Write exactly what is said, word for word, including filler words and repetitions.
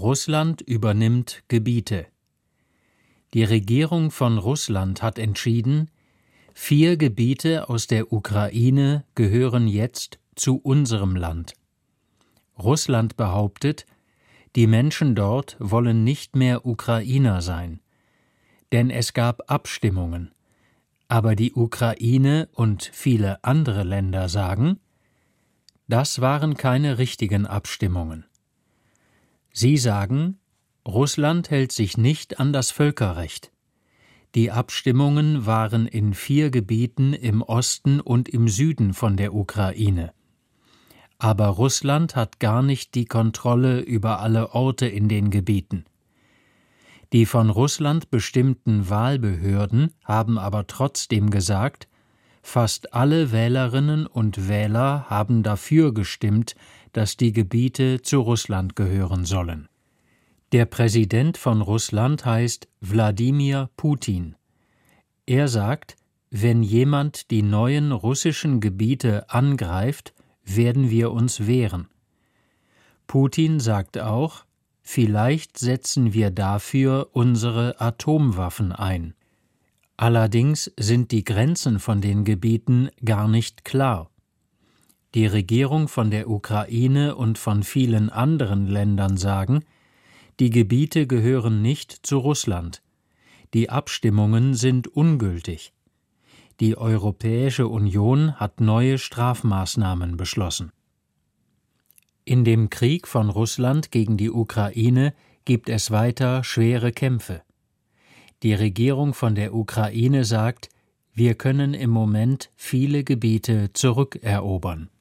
Russland übernimmt Gebiete. Die Regierung von Russland hat entschieden, vier Gebiete aus der Ukraine gehören jetzt zu unserem Land. Russland behauptet, die Menschen dort wollen nicht mehr Ukrainer sein, denn es gab Abstimmungen. Aber die Ukraine und viele andere Länder sagen, das waren keine richtigen Abstimmungen. Sie sagen, Russland hält sich nicht an das Völkerrecht. Die Abstimmungen waren in vier Gebieten im Osten und im Süden von der Ukraine. Aber Russland hat gar nicht die Kontrolle über alle Orte in den Gebieten. Die von Russland bestimmten Wahlbehörden haben aber trotzdem gesagt, fast alle Wählerinnen und Wähler haben dafür gestimmt, dass die Gebiete zu Russland gehören sollen. Der Präsident von Russland heißt Wladimir Putin. Er sagt, wenn jemand die neuen russischen Gebiete angreift, werden wir uns wehren. Putin sagt auch, vielleicht setzen wir dafür unsere Atomwaffen ein. Allerdings sind die Grenzen von den Gebieten gar nicht klar. Die Regierung von der Ukraine und von vielen anderen Ländern sagen, die Gebiete gehören nicht zu Russland. Die Abstimmungen sind ungültig. Die Europäische Union hat neue Strafmaßnahmen beschlossen. In dem Krieg von Russland gegen die Ukraine gibt es weiter schwere Kämpfe. Die Regierung von der Ukraine sagt, wir können im Moment viele Gebiete zurückerobern.